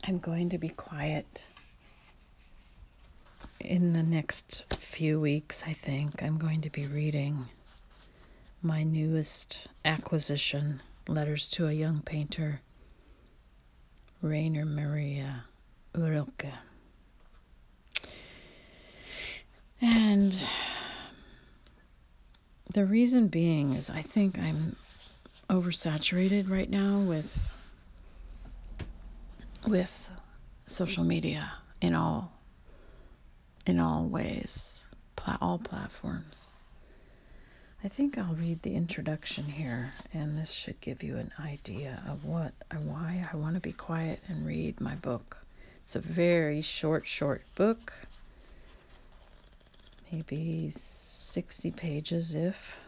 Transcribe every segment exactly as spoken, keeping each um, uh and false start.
I'm going to be quiet in the next few weeks. I think I'm going to be reading my newest acquisition, Letters to a Young Painter, Rainer Maria Rilke. And the reason being is I think I'm oversaturated right now with with social media in all in all ways, pla- all platforms. I think I'll read the introduction here, and this should give you an idea of what why I want to be quiet and read my book. It's a very short, short book, maybe sixty pages if.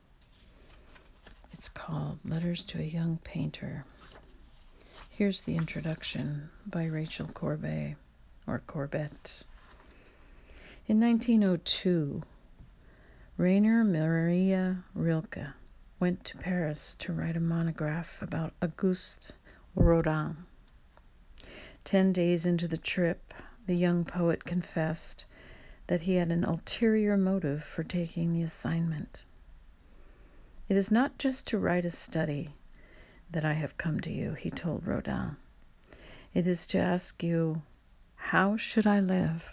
It's called Letters to a Young Painter. Here's the introduction by Rachel Corbet, or Corbett. In nineteen oh two, Rainer Maria Rilke went to Paris to write a monograph about Auguste Rodin. Ten days into the trip, the young poet confessed that he had an ulterior motive for taking the assignment. "It is not just to write a study that I have come to you," he told Rodin. "It is to ask you, how should I live?"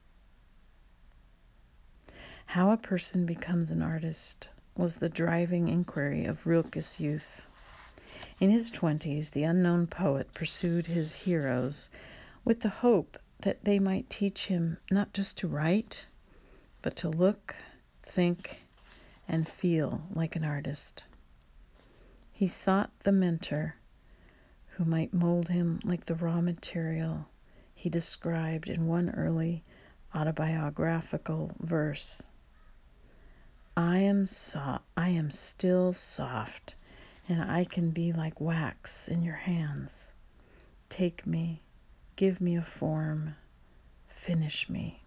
How a person becomes an artist was the driving inquiry of Rilke's youth. In his twenties, the unknown poet pursued his heroes with the hope that they might teach him not just to write, but to look, think, and feel like an artist. He sought the mentor who might mold him like the raw material he described in one early autobiographical verse. I am so- I am still soft, and I can be like wax in your hands. Take me, give me a form, finish me.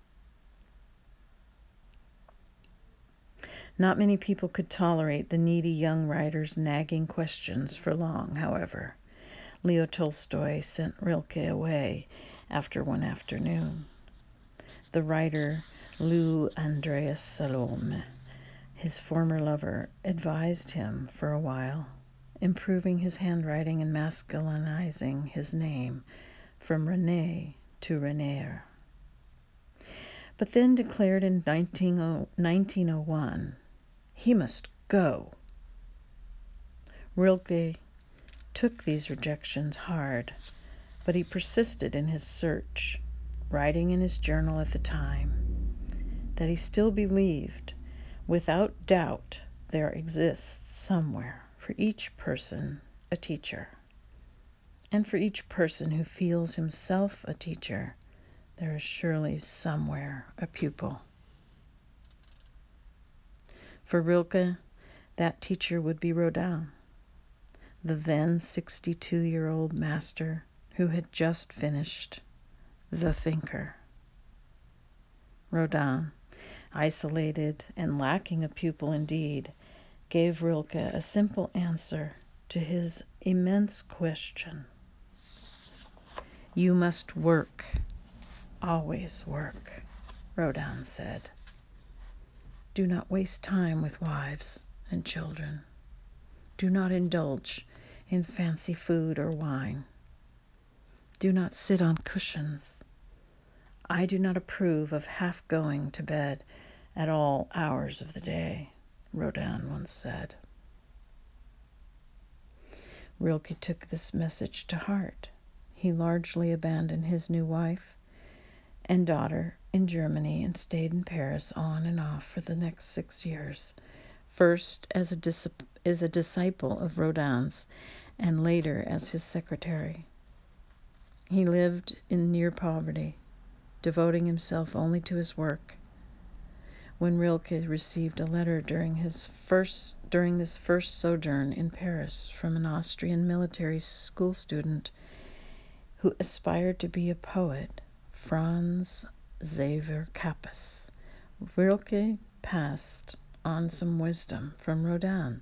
Not many people could tolerate the needy young writer's nagging questions for long, however. Leo Tolstoy sent Rilke away after one afternoon. The writer Lou Andreas Salome, his former lover, advised him for a while, improving his handwriting and masculinizing his name from René to Renaer. But then declared in nineteen oh one, he must go. Rilke took these rejections hard, but he persisted in his search, writing in his journal at the time that he still believed, without doubt, there exists somewhere for each person a teacher. And for each person who feels himself a teacher, there is surely somewhere a pupil. For Rilke, that teacher would be Rodin, the then sixty-two-year-old master who had just finished The Thinker. Rodin, isolated and lacking a pupil indeed, gave Rilke a simple answer to his immense question. You must work, always work, Rodin said. Do not waste time with wives and children. Do not indulge in fancy food or wine. Do not sit on cushions. I do not approve of half going to bed at all hours of the day, Rodin once said. Rilke took this message to heart. He largely abandoned his new wife and daughter in Germany and stayed in Paris on and off for the next six years, first as a, dis- as a disciple of Rodin's and later as his secretary. He lived in near poverty, devoting himself only to his work. When Rilke received a letter during his first during this first sojourn in Paris from an Austrian military school student who aspired to be a poet, Franz Xaver Kappes, Rilke passed on some wisdom from Rodin,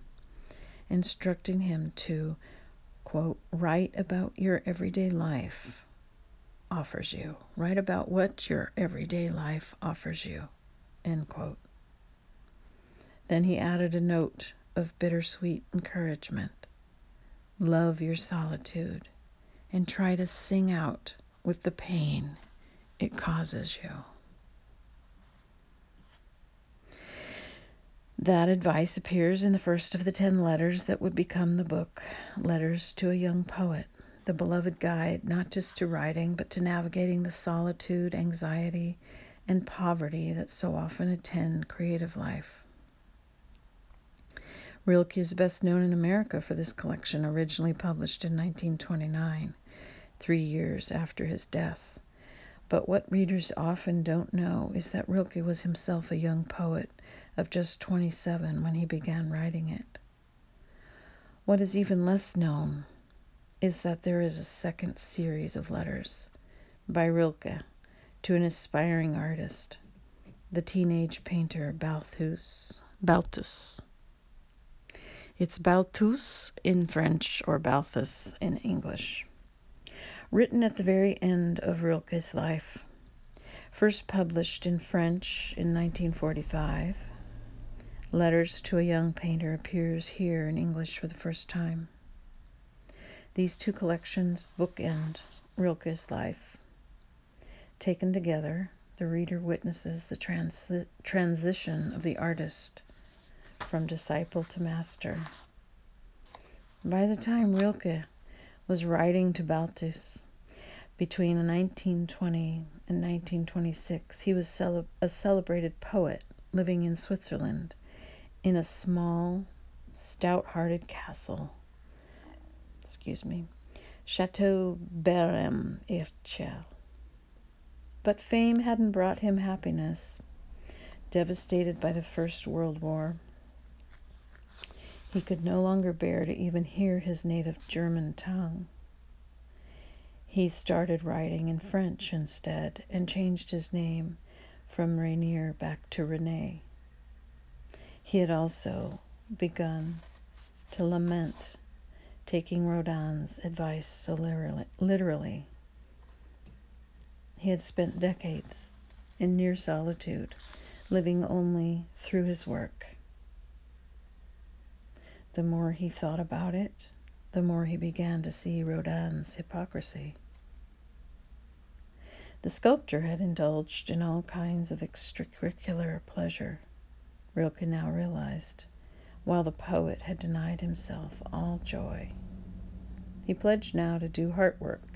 instructing him to, quote, write about your everyday life, offers you. Write about what your everyday life offers you. End quote. Then he added a note of bittersweet encouragement. Love your solitude and try to sing out with the pain it causes you. That advice appears in the first of the ten letters that would become the book, Letters to a Young Poet, the beloved guide not just to writing, but to navigating the solitude, anxiety, and poverty that so often attend creative life. Rilke is best known in America for this collection, originally published in nineteen twenty-nine, three years after his death. But what readers often don't know is that Rilke was himself a young poet of just twenty-seven when he began writing it. What is even less known is that there is a second series of letters by Rilke to an aspiring artist, the teenage painter Balthus. Balthus. It's Balthus in French or Balthus in English. Written at the very end of Rilke's life, first published in French in nineteen forty-five, Letters to a Young Painter appears here in English for the first time. These two collections bookend Rilke's life. Taken together, the reader witnesses the trans- transition of the artist from disciple to master. By the time Rilke was writing to Balthus between nineteen twenty and nineteen twenty-six, he was cele- a celebrated poet living in Switzerland in a small, stout-hearted castle. Excuse me, Chateau Berem-Irchel. But fame hadn't brought him happiness. Devastated by the First World War, he could no longer bear to even hear his native German tongue. He started writing in French instead and changed his name from Rainier back to René. He had also begun to lament, taking Rodin's advice so literally. He had spent decades in near solitude, living only through his work. The more he thought about it, the more he began to see Rodin's hypocrisy. The sculptor had indulged in all kinds of extracurricular pleasure, Rilke now realized, while the poet had denied himself all joy. He pledged now to do heart work.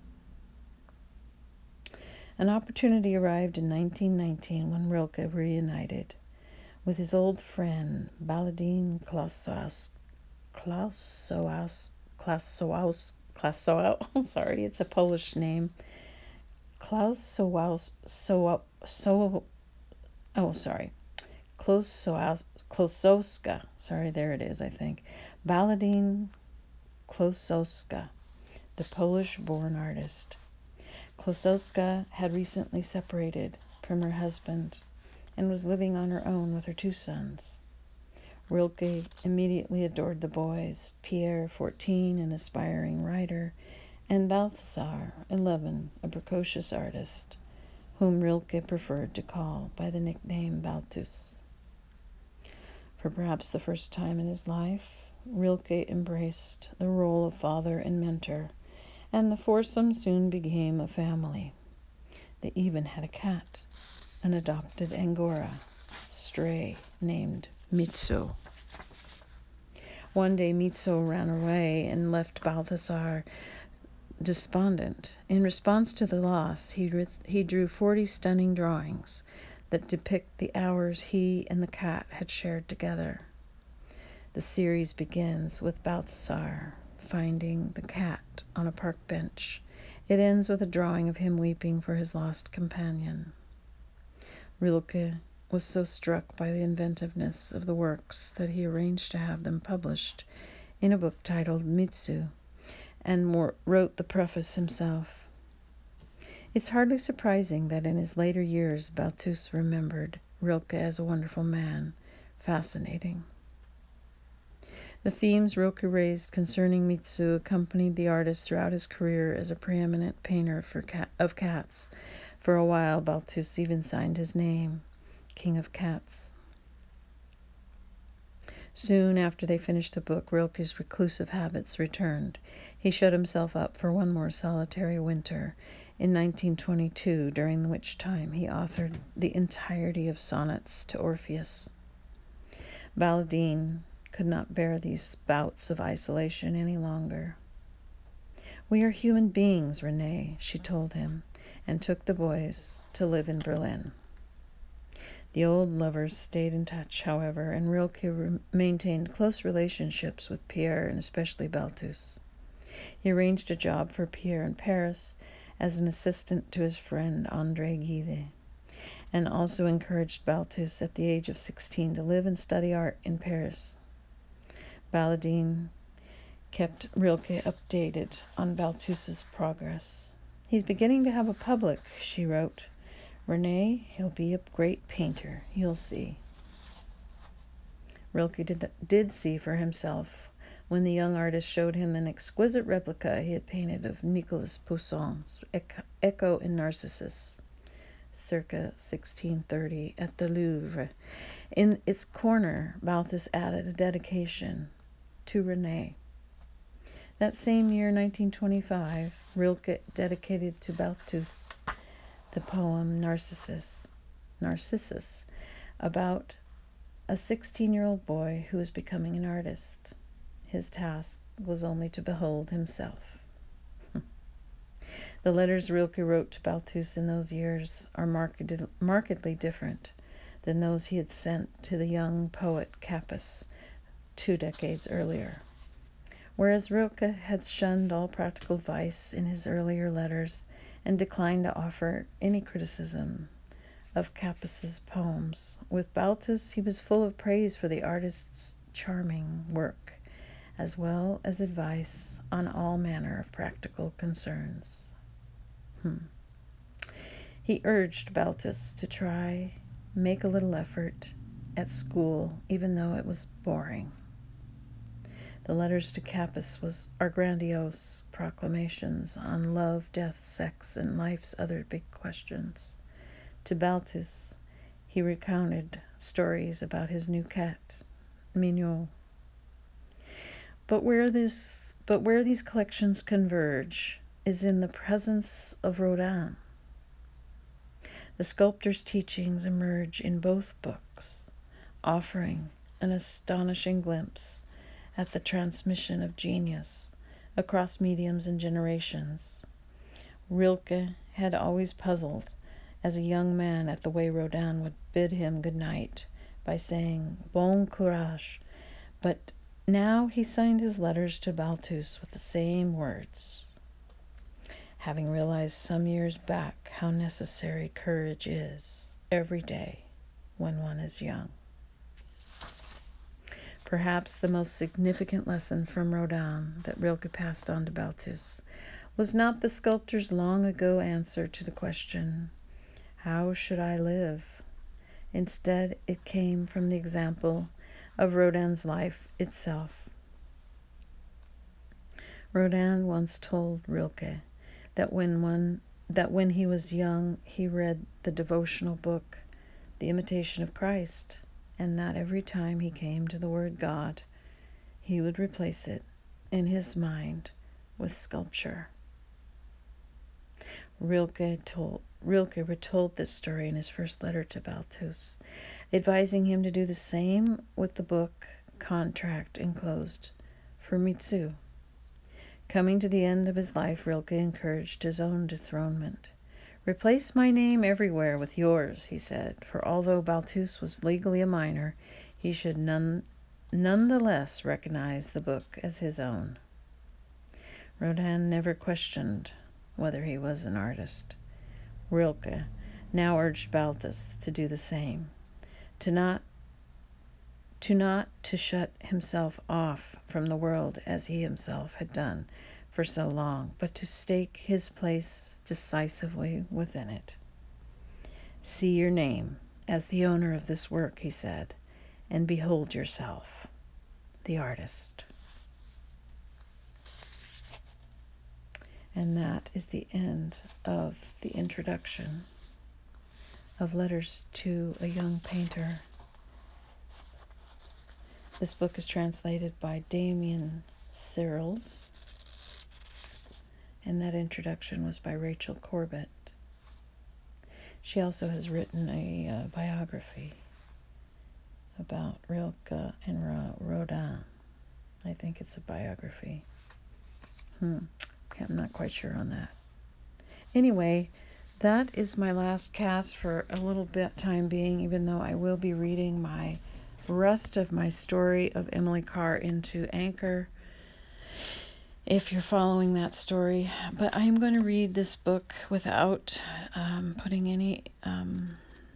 An opportunity arrived in nineteen nineteen when Rilke reunited with his old friend Baladine Klausowski. Klausowski. Klausowski. Klausowski. Sorry, it's a Polish name. Klausowski. So, so, oh, sorry. Klosowska. Sorry, there it is, I think. Baladine Klosowska, the Polish-born artist. Klosowska had recently separated from her husband and was living on her own with her two sons. Rilke immediately adored the boys, Pierre, fourteen, an aspiring writer, and Balthasar, eleven, a precocious artist, whom Rilke preferred to call by the nickname Balthus. For perhaps the first time in his life, Rilke embraced the role of father and mentor, and the foursome soon became a family. They even had a cat, an adopted Angora stray named Mitsu. One day Mitsu ran away and left Balthasar despondent. In response to the loss, he, re- he drew forty stunning drawings that depict the hours he and the cat had shared together. The series begins with Balthasar finding the cat on a park bench. It ends with a drawing of him weeping for his lost companion. Rilke was so struck by the inventiveness of the works that he arranged to have them published in a book titled Mitsu, and more, wrote the preface himself. It's hardly surprising that in his later years, Balthus remembered Rilke as a wonderful man, fascinating. The themes Rilke raised concerning Mitsu accompanied the artist throughout his career as a preeminent painter for cat- of cats. For a while, Balthus even signed his name, King of Cats. Soon after they finished the book, Rilke's reclusive habits returned. He shut himself up for one more solitary winter in nineteen twenty-two, during which time he authored the entirety of sonnets to Orpheus. Baladine could not bear these bouts of isolation any longer. "We are human beings, René," she told him, and took the boys to live in Berlin. The old lovers stayed in touch, however, and Rilke re- maintained close relationships with Pierre and especially Balthus. He arranged a job for Pierre in Paris as an assistant to his friend André Gide, and also encouraged Balthus at the age of sixteen to live and study art in Paris. Baladine kept Rilke updated on Balthus's progress. "He's beginning to have a public," she wrote. "René, he'll be a great painter, you'll see." Rilke did, did see for himself when the young artist showed him an exquisite replica he had painted of Nicolas Poussin's Echo in Narcissus, circa sixteen thirty, at the Louvre. In its corner, Balthus added a dedication to René. That same year, nineteen twenty-five, Rilke dedicated to Balthus the poem Narcissus, Narcissus, about a sixteen-year-old boy who was becoming an artist. His task was only to behold himself. The letters Rilke wrote to Balthus in those years are markedly, markedly different than those he had sent to the young poet Capus two decades earlier. Whereas Rilke had shunned all practical vice in his earlier letters and declined to offer any criticism of Capus's poems, with Balthus he was full of praise for the artist's charming work, as well as advice on all manner of practical concerns. Hmm. He urged Balthus to try, make a little effort at school, even though it was boring. The letters to Capus was, are grandiose proclamations on love, death, sex, and life's other big questions. To Balthus, he recounted stories about his new cat, Mignot. But where this, but where these collections converge is in the presence of Rodin. The sculptor's teachings emerge in both books, offering an astonishing glimpse at the transmission of genius across mediums and generations. Rilke had always puzzled as a young man at the way Rodin would bid him good night by saying bon courage, but now he signed his letters to Balthus with the same words, having realized some years back how necessary courage is every day when one is young. Perhaps the most significant lesson from Rodin that Rilke passed on to Balthus was not the sculptor's long-ago answer to the question, "How should I live?" Instead, it came from the example of Rodin's life itself. Rodin once told Rilke that when one that when he was young, he read the devotional book, The Imitation of Christ, and that every time he came to the word God, he would replace it in his mind with sculpture. Rilke told Rilke retold this story in his first letter to Balthus, advising him to do the same with the book contract enclosed for Mitsu. Coming to the end of his life, Rilke encouraged his own dethronement. "Replace my name everywhere with yours," he said, for although Balthus was legally a minor, he should none, nonetheless recognize the book as his own. Rodin never questioned whether he was an artist. Rilke now urged Balthus to do the same, to not to not to shut himself off from the world as he himself had done for so long, but to stake his place decisively within it. "See your name as the owner of this work," he said, "and behold yourself. the artist. And that is the end of the introduction of Letters to a Young Painter. This book is translated by Damien Searles, and that introduction was by Rachel Corbett. She also has written a uh, biography about Rilke and Rodin. I think it's a biography. Hmm. I'm not quite sure on that. Anyway, that is my last cast for a little bit time being, even though I will be reading my rest of my story of Emily Carr into Anchor, if you're following that story. But I am going to read this book without um, putting any um,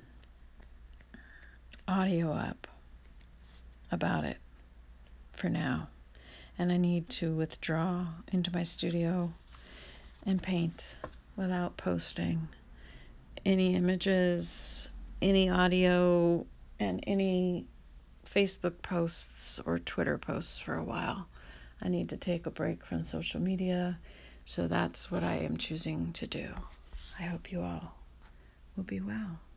audio up about it for now. And I need to withdraw into my studio and paint without posting any images, any audio, and any Facebook posts or Twitter posts for a while. I need to take a break from social media, so that's what I am choosing to do. I hope you all will be well.